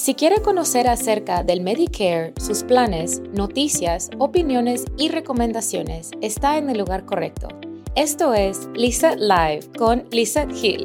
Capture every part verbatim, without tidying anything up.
Si quiere conocer acerca del Medicare, sus planes, noticias, opiniones y recomendaciones, está en el lugar correcto. Esto es Lizette Live con Lizette Hill.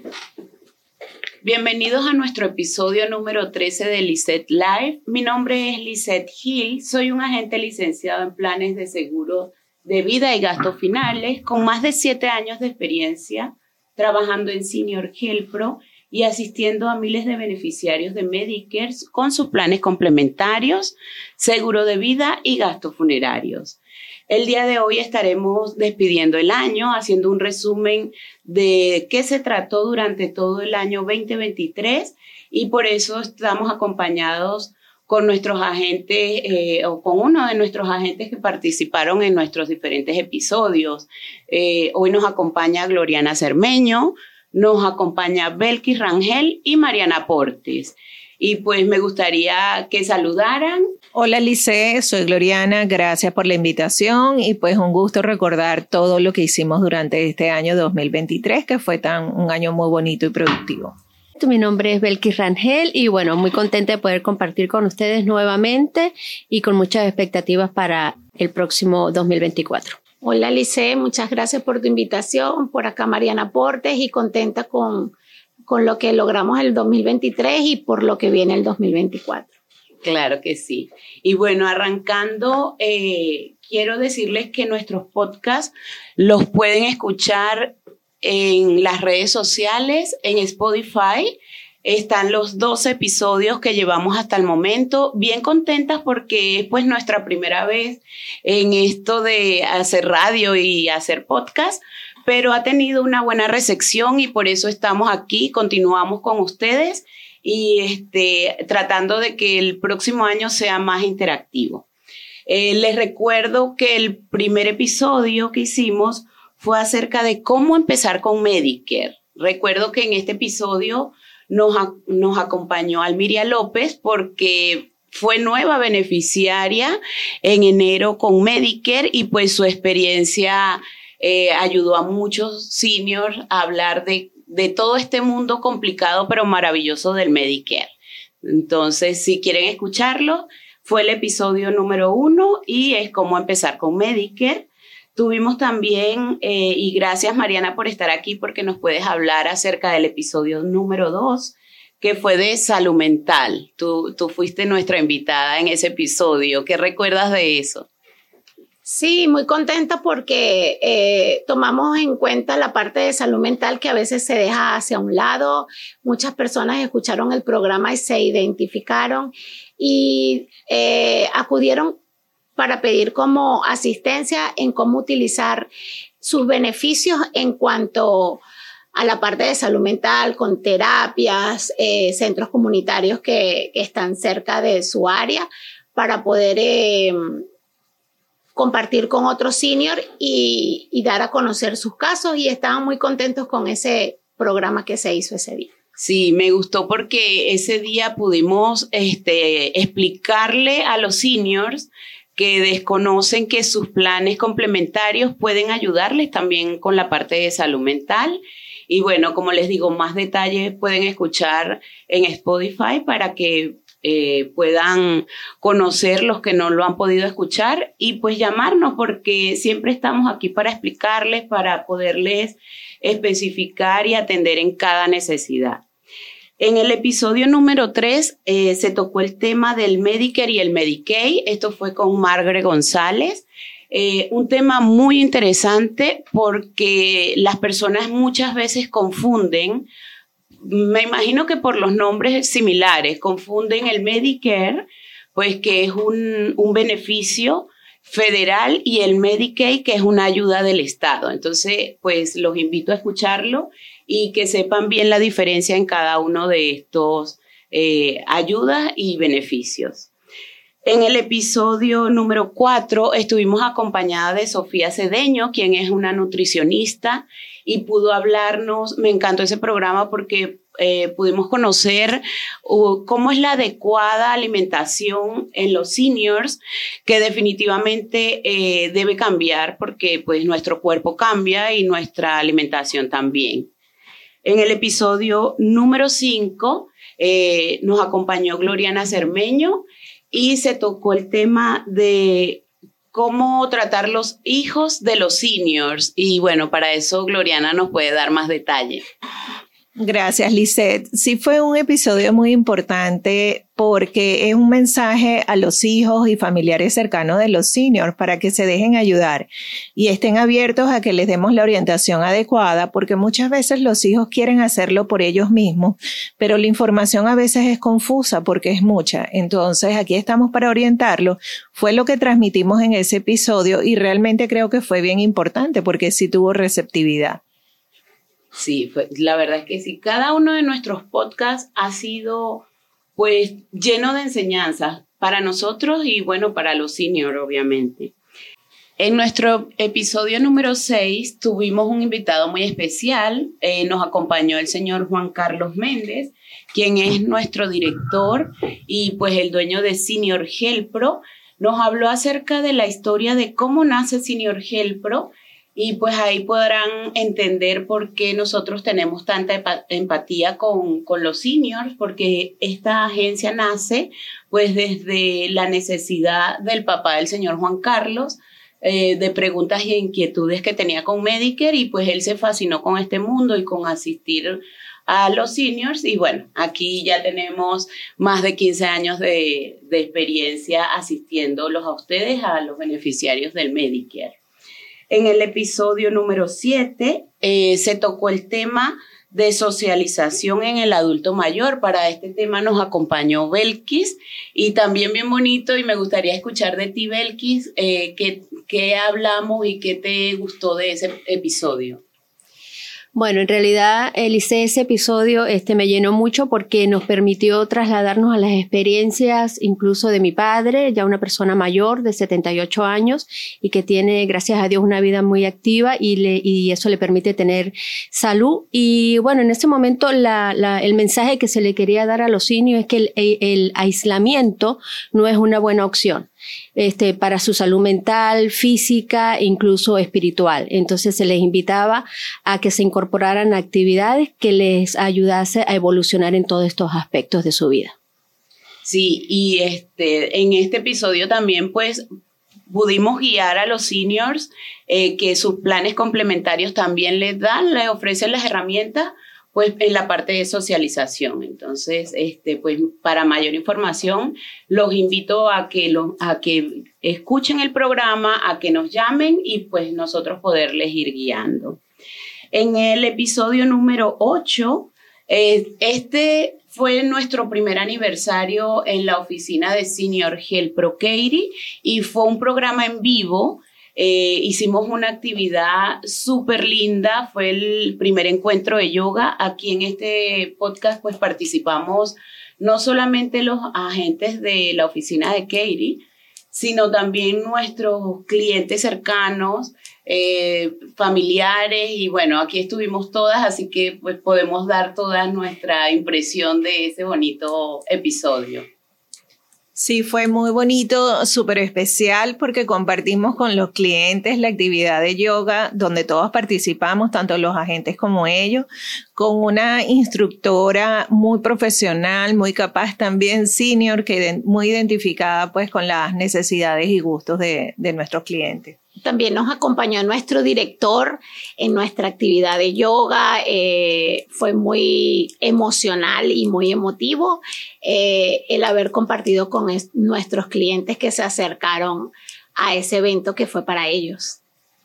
Bienvenidos a nuestro episodio número trece de Lizette Live. Mi nombre es Lizette Hill, soy un agente licenciado en planes de seguro de vida y gastos finales con más de siete años de experiencia trabajando en Senior Health Pro y asistiendo a miles de beneficiarios de Medicare con sus planes complementarios, seguro de vida y gastos funerarios. El día de hoy estaremos despidiendo el año, haciendo un resumen de qué se trató durante todo el año veinte veintitrés y por eso estamos acompañados con nuestros agentes eh, o con uno de nuestros agentes que participaron en nuestros diferentes episodios. Eh, hoy nos acompaña Gloriana Cermeño, nos acompaña Belkis Rangel y Mariana Portes. Y pues me gustaría que saludaran. Hola Lice, soy Gloriana, gracias por la invitación y pues un gusto recordar todo lo que hicimos durante este año dos mil veintitrés, que fue tan, un año muy bonito y productivo. Mi nombre es Belkis Rangel y bueno, muy contenta de poder compartir con ustedes nuevamente y con muchas expectativas para el próximo dos mil veinticuatro. Hola Lice, muchas gracias por tu invitación. Por acá Mariana Portes y contenta con, con lo que logramos el dos mil veintitrés y por lo que viene el dos mil veinticuatro. Claro que sí. Y bueno, arrancando, eh, quiero decirles que nuestros podcasts los pueden escuchar en las redes sociales, en Spotify. Están los doce episodios que llevamos hasta el momento, bien contentas porque es pues nuestra primera vez en esto de hacer radio y hacer podcast, pero ha tenido una buena recepción y por eso estamos aquí, continuamos con ustedes y este, tratando de que el próximo año sea más interactivo. Eh, les recuerdo que el primer episodio que hicimos fue acerca de cómo empezar con Medicare. Recuerdo que en este episodio Nos, nos acompañó Almiria López porque fue nueva beneficiaria en enero con Medicare y pues su experiencia eh, ayudó a muchos seniors a hablar de, de todo este mundo complicado pero maravilloso del Medicare. Entonces, si quieren escucharlo, fue el episodio número uno y es cómo empezar con Medicare. Tuvimos también, eh, y gracias Mariana por estar aquí porque nos puedes hablar acerca del episodio número dos, que fue de salud mental. Tú, tú fuiste nuestra invitada en ese episodio. ¿Qué recuerdas de eso? Sí, muy contenta porque eh, tomamos en cuenta la parte de salud mental que a veces se deja hacia un lado. Muchas personas escucharon el programa y se identificaron y eh, acudieron para pedir como asistencia en cómo utilizar sus beneficios en cuanto a la parte de salud mental, con terapias, eh, centros comunitarios que, que están cerca de su área para poder eh, compartir con otros seniors y, y dar a conocer sus casos y estaban muy contentos con ese programa que se hizo ese día. Sí, me gustó porque ese día pudimos este, explicarle a los seniors que desconocen que sus planes complementarios pueden ayudarles también con la parte de salud mental. Y bueno, como les digo, más detalles pueden escuchar en Spotify para que eh, puedan conocer los que no lo han podido escuchar y pues llamarnos porque siempre estamos aquí para explicarles, para poderles especificar y atender en cada necesidad. En el episodio número tres eh, se tocó el tema del Medicare y el Medicaid. Esto fue con Margaret González. Eh, un tema muy interesante porque las personas muchas veces confunden, me imagino que por los nombres similares, confunden el Medicare, pues que es un, un beneficio federal y el Medicaid, que es una ayuda del Estado. Entonces, pues los invito a escucharlo y que sepan bien la diferencia en cada uno de estos eh, ayudas y beneficios. En el episodio número cuatro estuvimos acompañada de Sofía Cedeño, quien es una nutricionista y pudo hablarnos. Me encantó ese programa porque eh, pudimos conocer uh, cómo es la adecuada alimentación en los seniors, que definitivamente eh, debe cambiar porque pues nuestro cuerpo cambia y nuestra alimentación también. En el episodio número cinco eh, nos acompañó Gloriana Cermeño y se tocó el tema de cómo tratar los hijos de los seniors. Y bueno, para eso Gloriana nos puede dar más detalle. Gracias, Lisette. Sí, fue un episodio muy importante porque es un mensaje a los hijos y familiares cercanos de los seniors para que se dejen ayudar y estén abiertos a que les demos la orientación adecuada, porque muchas veces los hijos quieren hacerlo por ellos mismos, pero la información a veces es confusa porque es mucha. Entonces, aquí estamos para orientarlos. Fue lo que transmitimos en ese episodio y realmente creo que fue bien importante porque sí tuvo receptividad. Sí, la verdad es que sí. Cada uno de nuestros podcasts ha sido pues lleno de enseñanzas para nosotros y bueno, para los seniors obviamente. En nuestro episodio número seis tuvimos un invitado muy especial. Eh, nos acompañó el señor Juan Carlos Méndez, quien es nuestro director y pues el dueño de Senior HealthPro. Nos habló acerca de la historia de cómo nace Senior HealthPro. Y pues ahí podrán entender por qué nosotros tenemos tanta empatía con, con los seniors, porque esta agencia nace pues desde la necesidad del papá del señor Juan Carlos, eh, de preguntas e inquietudes que tenía con Medicare, y pues él se fascinó con este mundo y con asistir a los seniors. Y bueno, aquí ya tenemos más de quince años de, de experiencia asistiéndolos a ustedes, a los beneficiarios del Medicare. En el episodio número siete eh, se tocó el tema de socialización en el adulto mayor. Para este tema nos acompañó Belkis y también bien bonito, y me gustaría escuchar de ti, Belkis, eh, qué, qué hablamos y qué te gustó de ese episodio. Bueno, en realidad, Elise, ese episodio este, me llenó mucho porque nos permitió trasladarnos a las experiencias incluso de mi padre, ya una persona mayor de setenta y ocho años y que tiene, gracias a Dios, una vida muy activa y, le, y eso le permite tener salud. Y bueno, en ese momento la, la, el mensaje que se le quería dar a los seniors es que el, el aislamiento no es una buena opción. Este, para su salud mental, física e incluso espiritual. Entonces se les invitaba a que se incorporaran a actividades que les ayudase a evolucionar en todos estos aspectos de su vida. Sí, y este, en este episodio también pues pudimos guiar a los seniors eh, que sus planes complementarios también les dan, les ofrecen las herramientas pues en la parte de socialización. Entonces, este, pues para mayor información, los invito a que, lo, a que escuchen el programa, a que nos llamen y pues nosotros poderles ir guiando. En el episodio número ocho, eh, este fue nuestro primer aniversario en la oficina de Senior HealthPro Katy y fue un programa en vivo. Eh, hicimos una actividad súper linda, fue el primer encuentro de yoga. Aquí en este podcast pues participamos no solamente los agentes de la oficina de Katy, sino también nuestros clientes cercanos, eh, familiares, y bueno, aquí estuvimos todas, así que pues podemos dar toda nuestra impresión de ese bonito episodio. Sí, fue muy bonito, súper especial porque compartimos con los clientes la actividad de yoga donde todos participamos, tanto los agentes como ellos, con una instructora muy profesional, muy capaz también, senior, que muy identificada pues con las necesidades y gustos de, de nuestros clientes. También nos acompañó nuestro director en nuestra actividad de yoga. Eh, fue muy emocional y muy emotivo eh, el haber compartido con es, nuestros clientes que se acercaron a ese evento que fue para ellos.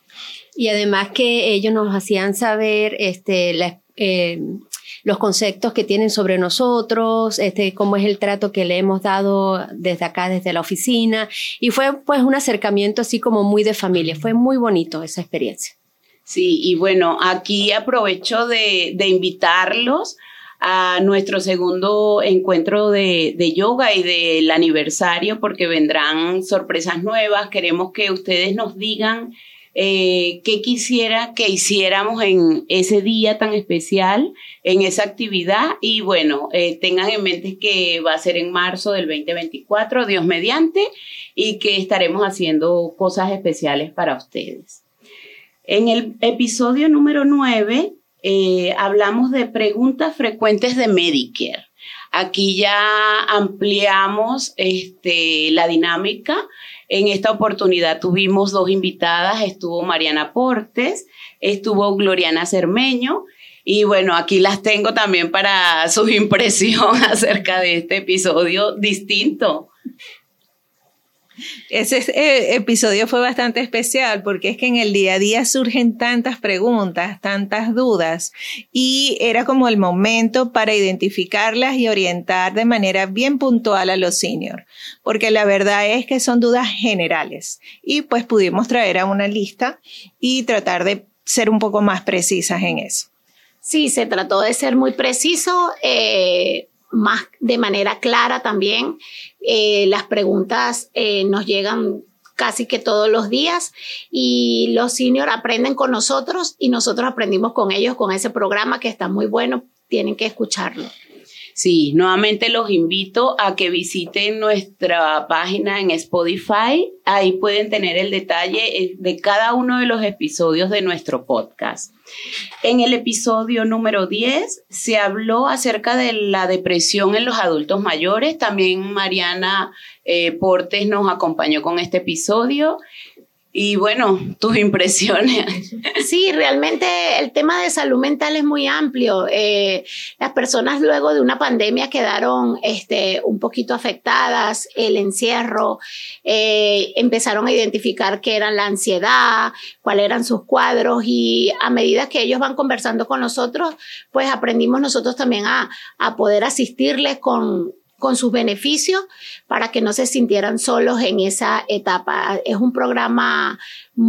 Y además que ellos nos hacían saber este, la, eh, los conceptos que tienen sobre nosotros, este, cómo es el trato que le hemos dado desde acá, desde la oficina. Y fue pues un acercamiento así como muy de familia. Fue muy bonito esa experiencia. Sí, y bueno, aquí aprovecho de, de invitarlos a nuestro segundo encuentro de, de yoga y del aniversario, porque vendrán sorpresas nuevas. Queremos que ustedes nos digan Eh, qué quisiera que hiciéramos en ese día tan especial, en esa actividad, y bueno, eh, tengan en mente que va a ser en marzo del veinte veinticuatro, Dios mediante, y que estaremos haciendo cosas especiales para ustedes. En el episodio número nueve eh, hablamos de preguntas frecuentes de Medicare. Aquí ya ampliamos este, la dinámica. En esta oportunidad tuvimos dos invitadas, estuvo Mariana Portes, estuvo Gloriana Cermeño, y bueno, aquí las tengo también para su impresión acerca de este episodio distinto. Ese eh, episodio fue bastante especial porque es que en el día a día surgen tantas preguntas, tantas dudas, y era como el momento para identificarlas y orientar de manera bien puntual a los seniors, porque la verdad es que son dudas generales y pues pudimos traer a una lista y tratar de ser un poco más precisas en eso. Sí, se trató de ser muy preciso, eh, más de manera clara también. Eh, las preguntas eh, nos llegan casi que todos los días y los seniors aprenden con nosotros y nosotros aprendimos con ellos con ese programa que está muy bueno, tienen que escucharlo. Sí, nuevamente los invito a que visiten nuestra página en Spotify. Ahí pueden tener el detalle de cada uno de los episodios de nuestro podcast. En el episodio número diez se habló acerca de la depresión en los adultos mayores. También Mariana eh, Portes nos acompañó con este episodio. Y bueno, tus impresiones. Sí, realmente el tema de salud mental es muy amplio. Eh, las personas luego de una pandemia quedaron este, un poquito afectadas, el encierro, eh, empezaron a identificar qué era la ansiedad, cuáles eran sus cuadros, y a medida que ellos van conversando con nosotros, pues aprendimos nosotros también a, a poder asistirles con con sus beneficios para que no se sintieran solos en esa etapa. Es un programa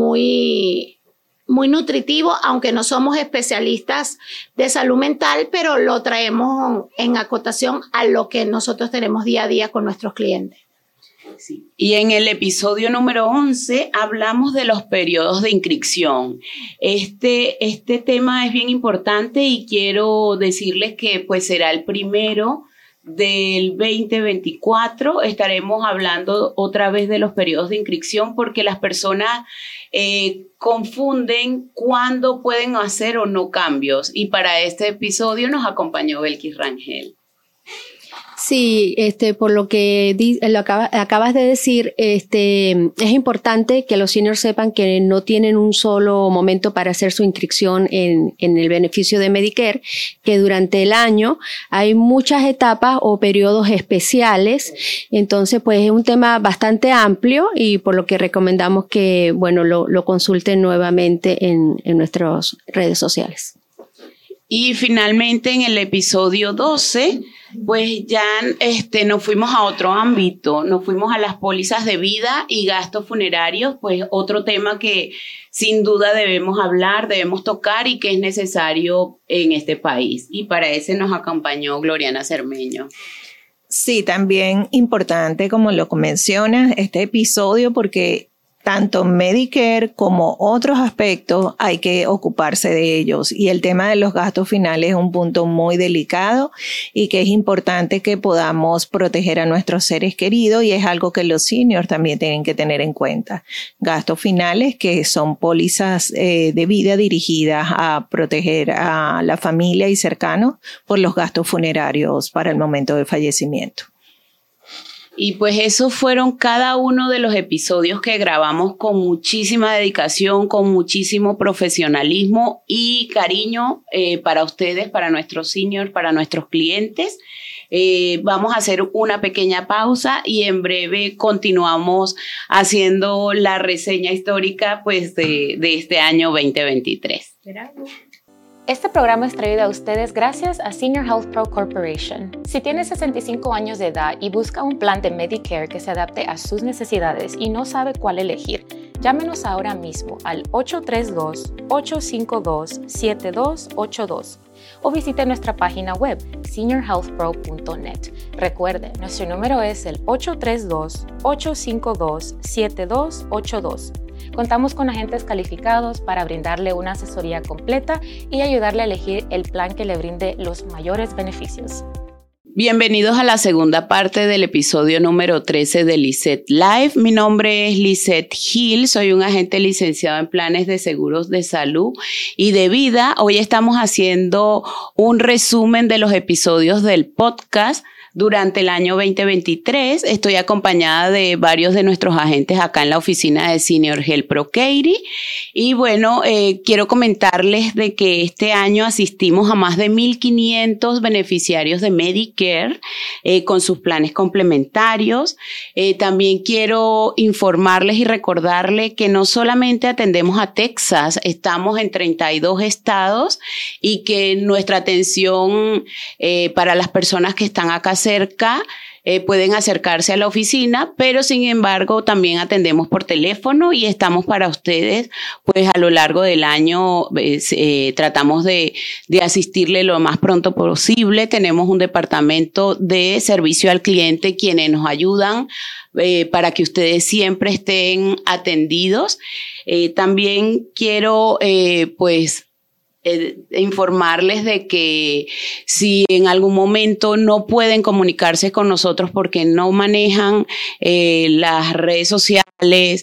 muy, muy nutritivo, aunque no somos especialistas de salud mental, pero lo traemos en acotación a lo que nosotros tenemos día a día con nuestros clientes. Sí. Y en el episodio número once hablamos de los periodos de inscripción. Este, este tema es bien importante y quiero decirles que pues será el primero del veinte veinticuatro. Estaremos hablando otra vez de los periodos de inscripción porque las personas eh, confunden cuándo pueden hacer o no cambios, y para este episodio nos acompañó Belkis Rangel. Sí, este, por lo que di, lo acaba, acabas de decir, este, es importante que los seniors sepan que no tienen un solo momento para hacer su inscripción en, en el beneficio de Medicare, que durante el año hay muchas etapas o periodos especiales. Entonces, pues es un tema bastante amplio y por lo que recomendamos que, bueno, lo, lo consulten nuevamente en, en nuestras redes sociales. Y finalmente en el episodio doce, pues ya este, nos fuimos a otro ámbito, nos fuimos a las pólizas de vida y gastos funerarios, pues otro tema que sin duda debemos hablar, debemos tocar y que es necesario en este país. Y para ese nos acompañó Gloriana Cermeño. Sí, también importante, como lo mencionas, este episodio, porque tanto Medicare como otros aspectos hay que ocuparse de ellos, y el tema de los gastos finales es un punto muy delicado y que es importante que podamos proteger a nuestros seres queridos, y es algo que los seniors también tienen que tener en cuenta. Gastos finales que son pólizas eh, de vida dirigidas a proteger a la familia y cercanos por los gastos funerarios para el momento del fallecimiento. Y pues esos fueron cada uno de los episodios que grabamos con muchísima dedicación, con muchísimo profesionalismo y cariño eh, para ustedes, para nuestros seniors, para nuestros clientes. Eh, vamos a hacer una pequeña pausa y en breve continuamos haciendo la reseña histórica pues, de, de este año veinte veintitrés. Esperamos. Este programa es traído a ustedes gracias a Senior Health Pro Corporation. Si tiene sesenta y cinco años de edad y busca un plan de Medicare que se adapte a sus necesidades y no sabe cuál elegir, llámenos ahora mismo al ocho tres dos, ocho cinco dos, siete dos ocho dos o visite nuestra página web senior health pro punto net. Recuerde, nuestro número es el ocho tres dos, ocho cinco dos, siete dos ocho dos. Contamos con agentes calificados para brindarle una asesoría completa y ayudarle a elegir el plan que le brinde los mayores beneficios. Bienvenidos a la segunda parte del episodio número trece de Lisette Live. Mi nombre es Lisette Gil, soy un agente licenciado en planes de seguros de salud y de vida. Hoy estamos haciendo un resumen de los episodios del podcast durante el año veinte veintitrés. Estoy acompañada de varios de nuestros agentes acá en la oficina de Senior Health Pro Katy. Y bueno, eh, quiero comentarles de que este año asistimos a más de mil quinientos beneficiarios de Medicare eh, con sus planes complementarios. Eh, también quiero informarles y recordarles que no solamente atendemos a Texas, estamos en treinta y dos estados y que nuestra atención eh, para las personas que están acá cerca Eh, pueden acercarse a la oficina, pero sin embargo también atendemos por teléfono y estamos para ustedes, pues a lo largo del año eh, eh, tratamos de, de asistirle lo más pronto posible. Tenemos un departamento de servicio al cliente quienes nos ayudan eh, para que ustedes siempre estén atendidos. Eh, también quiero eh, pues Eh, informarles de que si en algún momento no pueden comunicarse con nosotros porque no manejan eh, las redes sociales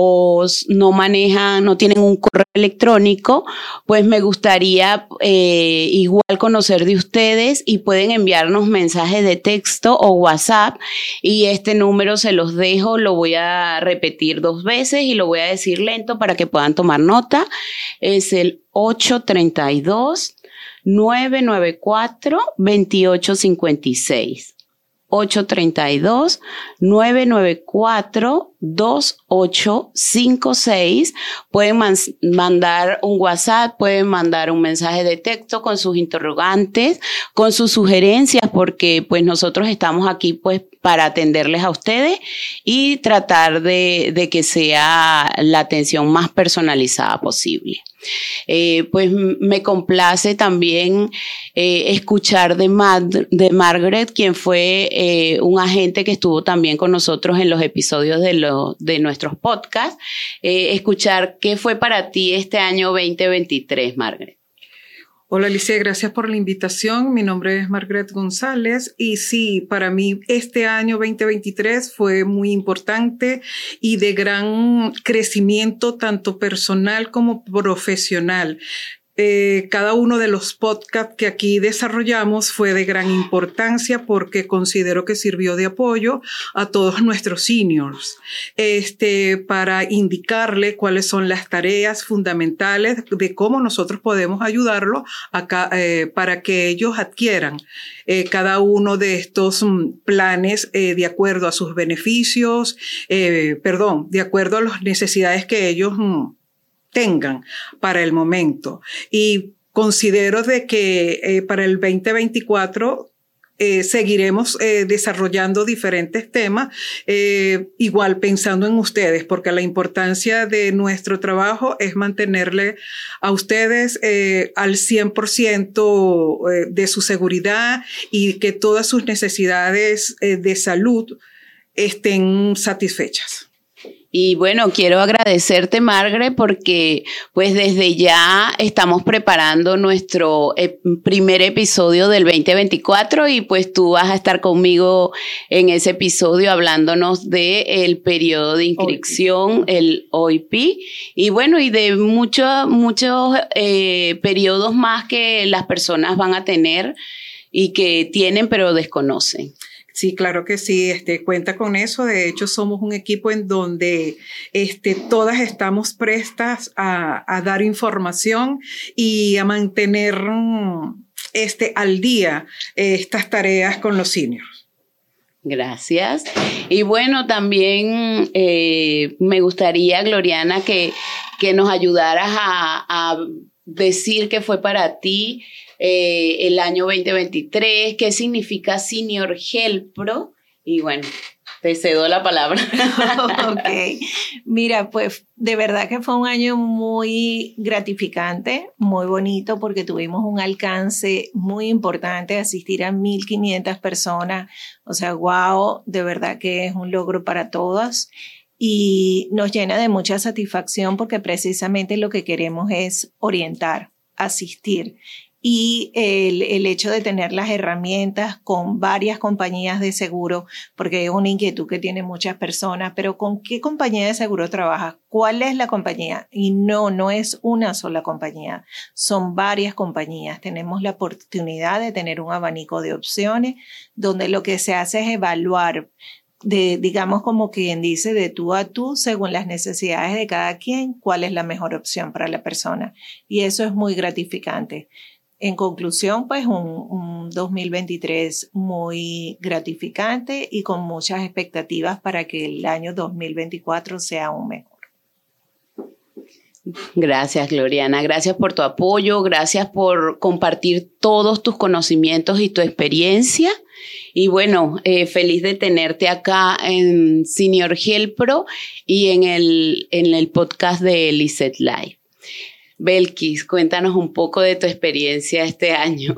o no manejan, no tienen un correo electrónico, pues me gustaría eh, igual conocer de ustedes y pueden enviarnos mensajes de texto o WhatsApp y este número se los dejo, lo voy a repetir dos veces y lo voy a decir lento para que puedan tomar nota. Es el ocho treinta y dos, nueve noventa y cuatro, veintiocho cincuenta y seis. ocho treinta y dos, nueve noventa y cuatro, veintiocho cincuenta y seis. Pueden man- mandar un WhatsApp, pueden mandar un mensaje de texto con sus interrogantes, con sus sugerencias, porque pues nosotros estamos aquí pues para atenderles a ustedes y tratar de, de que sea la atención más personalizada posible. Eh, pues me complace también eh, escuchar de, Mad- de Margaret, quien fue eh, un agente que estuvo también con nosotros en los episodios de, lo, de nuestros podcasts, eh, escuchar qué fue para ti este año veinte veintitrés, Margaret. Hola Alicia, gracias por la invitación. Mi nombre es Margaret González y sí, para mí este año veinte veintitrés fue muy importante y de gran crecimiento tanto personal como profesional. Eh, cada uno de los podcasts que aquí desarrollamos fue de gran importancia porque considero que sirvió de apoyo a todos nuestros seniors, este, para indicarle cuáles son las tareas fundamentales de cómo nosotros podemos ayudarlos acá, eh, para que ellos adquieran eh, cada uno de estos um, planes eh, de acuerdo a sus beneficios, eh, perdón, de acuerdo a las necesidades que ellos um, tengan para el momento. Y considero de que eh, para el veinte veinticuatro eh, seguiremos eh, desarrollando diferentes temas, eh, igual pensando en ustedes, porque la importancia de nuestro trabajo es mantenerle a ustedes eh, al cien por ciento eh, de su seguridad y que todas sus necesidades eh, de salud estén satisfechas. Y bueno, quiero agradecerte, Margaret, porque pues desde ya estamos preparando nuestro eh, primer episodio del veinte veinticuatro y pues tú vas a estar conmigo en ese episodio hablándonos del periodo de inscripción, el O I P, y bueno, y de muchos muchos eh, periodos más que las personas van a tener y que tienen pero desconocen. Sí, claro que sí, este, cuenta con eso. De hecho, somos un equipo en donde este, todas estamos prestas a, a dar información y a mantener este, al día eh, estas tareas con los seniors. Gracias. Y bueno, también eh, me gustaría, Gloriana, que, que nos ayudaras a, a decir qué fue para ti Eh, el año veinte veintitrés, qué significa Senior Health Pro y bueno, te cedo la palabra. Ok, mira, pues de verdad que fue un año muy gratificante, muy bonito porque tuvimos un alcance muy importante de asistir a mil quinientas personas, o sea, wow, de verdad que es un logro para todas. Y nos llena de mucha satisfacción porque precisamente lo que queremos es orientar, asistir y el, el hecho de tener las herramientas con varias compañías de seguro, porque es una inquietud que tienen muchas personas, pero ¿con qué compañía de seguro trabajas? ¿Cuál es la compañía? Y no, no es una sola compañía, son varias compañías. Tenemos la oportunidad de tener un abanico de opciones donde lo que se hace es evaluar de, digamos, como quien dice, de tú a tú, según las necesidades de cada quien, cuál es la mejor opción para la persona. Y eso es muy gratificante. En conclusión, pues un, un dos mil veintitrés muy gratificante y con muchas expectativas para que el año dos mil veinticuatro sea aún mejor. Gracias, Gloriana. Gracias por tu apoyo. Gracias por compartir todos tus conocimientos y tu experiencia. Y bueno, eh, feliz de tenerte acá en Senior Health Pro y en el, en el podcast de Lisette Live. Belkis, cuéntanos un poco de tu experiencia este año.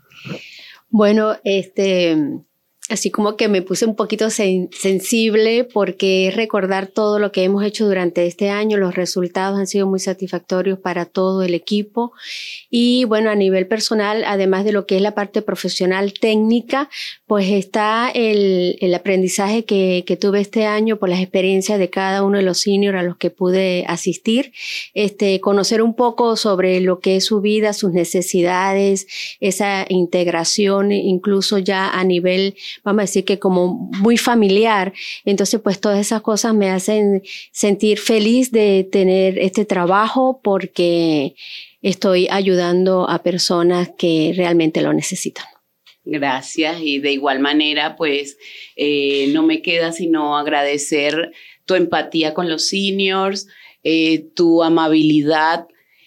Bueno, este, así como que me puse un poquito sen- sensible porque recordar todo lo que hemos hecho durante este año, los resultados han sido muy satisfactorios para todo el equipo y bueno, a nivel personal, además de lo que es la parte profesional técnica, pues está el, el aprendizaje que, que tuve este año por las experiencias de cada uno de los seniors a los que pude asistir, este, conocer un poco sobre lo que es su vida, sus necesidades, esa integración, incluso ya a nivel, vamos a decir que como muy familiar. Entonces, pues todas esas cosas me hacen sentir feliz de tener este trabajo porque estoy ayudando a personas que realmente lo necesitan. Gracias, y de igual manera, pues eh, no me queda sino agradecer tu empatía con los seniors, eh, tu amabilidad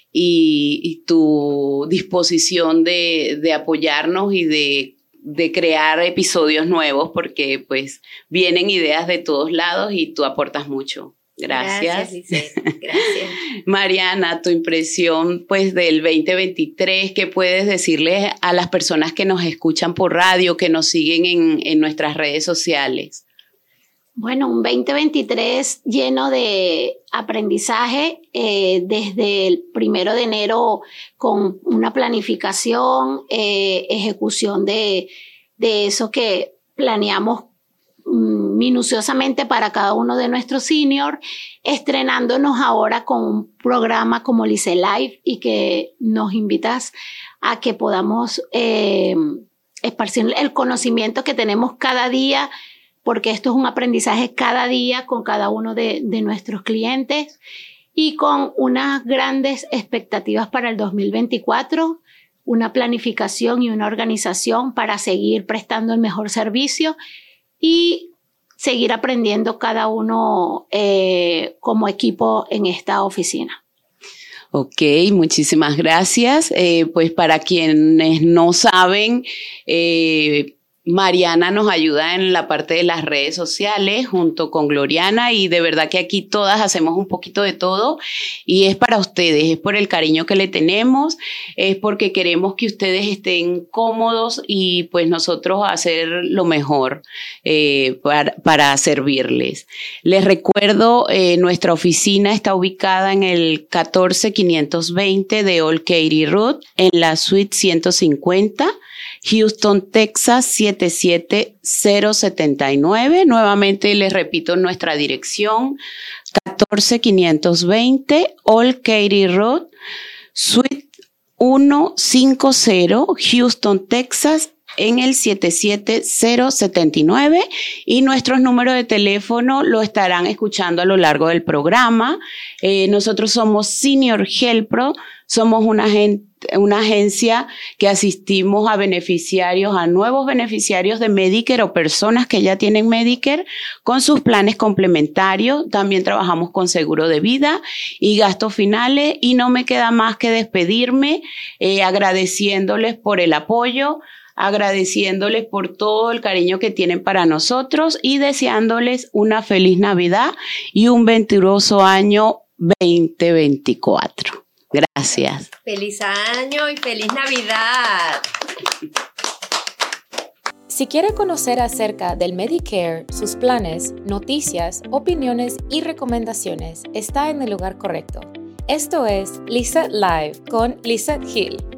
y, y tu disposición de, de apoyarnos y de, de crear episodios nuevos, porque pues vienen ideas de todos lados y tú aportas mucho. Gracias. Gracias, Lisette. Gracias. Mariana, tu impresión pues del veinte veintitrés, ¿qué puedes decirles a las personas que nos escuchan por radio, que nos siguen en, en nuestras redes sociales? Bueno, un veinte veintitrés lleno de aprendizaje, eh, desde el primero de enero con una planificación, eh, ejecución de, de eso que planeamos minuciosamente para cada uno de nuestros seniors, estrenándonos ahora con un programa como Lisette Live y que nos invitas a que podamos eh, esparcir el conocimiento que tenemos cada día, porque esto es un aprendizaje cada día con cada uno de, de nuestros clientes y con unas grandes expectativas para el dos mil veinticuatro, una planificación y una organización para seguir prestando el mejor servicio y seguir aprendiendo cada uno eh, como equipo en esta oficina. Ok, muchísimas gracias. Eh, pues para quienes no saben, eh, Mariana nos ayuda en la parte de las redes sociales junto con Gloriana y de verdad que aquí todas hacemos un poquito de todo y es para ustedes, es por el cariño que le tenemos, es porque queremos que ustedes estén cómodos y pues nosotros hacer lo mejor eh, para, para servirles. Les recuerdo, eh, nuestra oficina está ubicada en el catorce quinientos veinte de Old Katy Road en la suite ciento cincuenta. Houston, Texas, siete siete cero siete nueve. Nuevamente les repito nuestra dirección, catorce quinientos veinte Old Katy Road, Suite ciento cincuenta, Houston, Texas, en el siete siete cero siete nueve, y nuestros números de teléfono lo estarán escuchando a lo largo del programa. Eh, nosotros somos Senior Health Pro, somos una, gen- una agencia que asistimos a beneficiarios, a nuevos beneficiarios de Medicare o personas que ya tienen Medicare con sus planes complementarios. También trabajamos con seguro de vida y gastos finales, y no me queda más que despedirme eh, agradeciéndoles por el apoyo, agradeciéndoles por todo el cariño que tienen para nosotros y deseándoles una feliz Navidad y un venturoso año veinte veinticuatro. Gracias. Feliz año y feliz Navidad. Si quiere conocer acerca del Medicare, sus planes, noticias, opiniones y recomendaciones, está en el lugar correcto. Esto es Lisette Live con Lisette Hill.